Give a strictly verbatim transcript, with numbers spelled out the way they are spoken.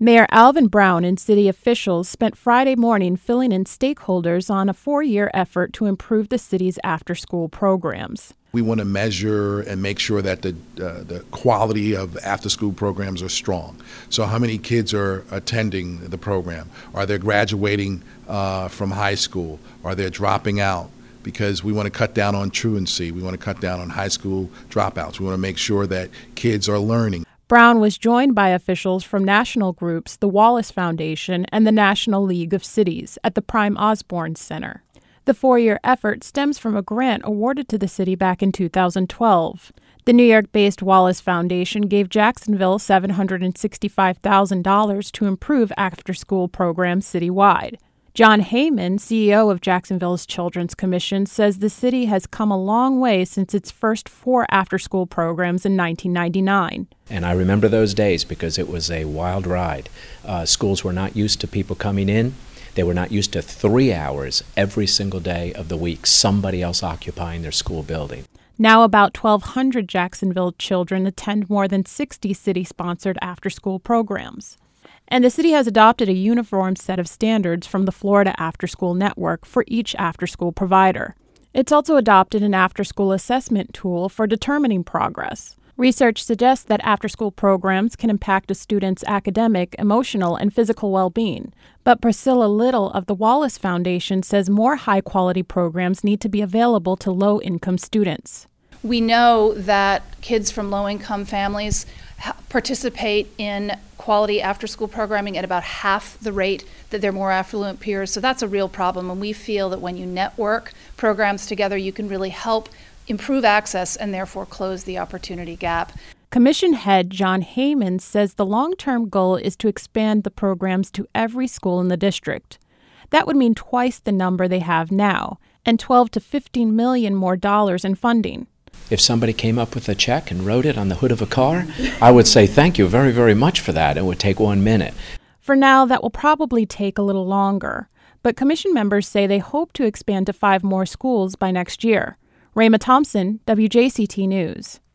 Mayor Alvin Brown and city officials spent Friday morning filling in stakeholders on a four-year effort to improve the city's after-school programs. We want to measure and make sure that the uh, the quality of after-school programs are strong. So how many kids are attending the program? Are they graduating uh, from high school? Are they dropping out? Because we want to cut down on truancy. We want to cut down on high school dropouts. We want to make sure that kids are learning. Brown was joined by officials from national groups, the Wallace Foundation, and the National League of Cities at the Prime Osborne Center. The four-year effort stems from a grant awarded to the city back in two thousand twelve. The New York-based Wallace Foundation gave Jacksonville seven hundred sixty-five thousand dollars to improve after-school programs citywide. John Heyman, C E O of Jacksonville's Children's Commission, says the city has come a long way since its first four after-school programs in nineteen ninety-nine. And I remember those days because it was a wild ride. Uh, schools were not used to people coming in. They were not used to three hours every single day of the week, somebody else occupying their school building. Now about twelve hundred Jacksonville children attend more than sixty city-sponsored after-school programs. And the city has adopted a uniform set of standards from the Florida After School Network for each after-school provider. It's also adopted an after-school assessment tool for determining progress. Research suggests that after-school programs can impact a student's academic, emotional, and physical well-being. But Priscilla Little of the Wallace Foundation says more high-quality programs need to be available to low-income students. We know that kids from low-income families participate in quality after-school programming at about half the rate that their more affluent peers. So that's a real problem, and we feel that when you network programs together, you can really help improve access and therefore close the opportunity gap. Commission head John Heyman says the long-term goal is to expand the programs to every school in the district. That would mean twice the number they have now, and twelve to fifteen million more dollars in funding. If somebody came up with a check and wrote it on the hood of a car, I would say thank you very, very much for that. It would take one minute. For now, that will probably take a little longer, but commission members say they hope to expand to five more schools by next year. Rayma Thompson, W J C T News.